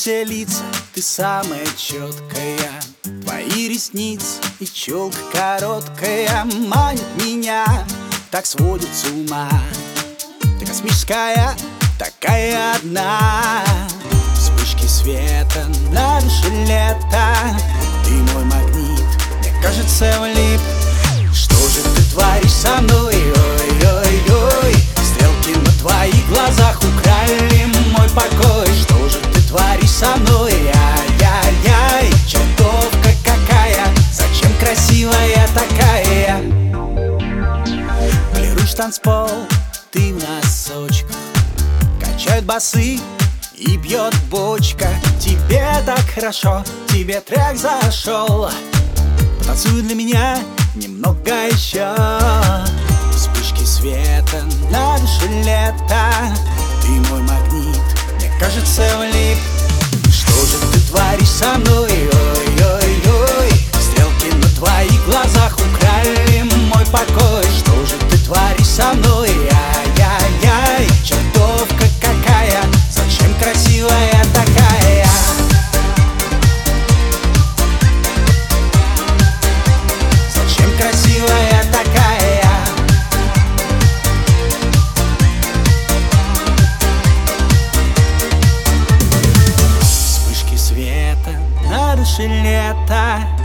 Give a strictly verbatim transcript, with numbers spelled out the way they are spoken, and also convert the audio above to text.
все лица, ты самая четкая. Твои ресницы и челка короткая манят меня, так сводят с ума. Ты космическая, такая одна. Вспышки света, на душе лето. Ты мой магнит, мне кажется, влип. Что же ты творишь со мной? Ой-ой-ой. Стрелки на твоих глазах украли мой покой. Что же ты творишь со мной? Ай-яй-яй. Чертовка какая, зачем красивая такая? Полируешь танцпол, ты в носочках. Качают басы и бьет бочка. Тебе так хорошо, тебе трек зашел. Потанцуй для меня немного еще. Вспышки света, на душе лето. Ты мой магнит, мне кажется, влип. Что же ты творишь со мной? Ой-ой-ой. Стрелки на твоих глазах украли мой покой. Что же ты творишь со мной? Ай-яй-яй. Чертовка какая, зачем красивая такая? Зачем красивая такая? Вспышки света, на душе лето.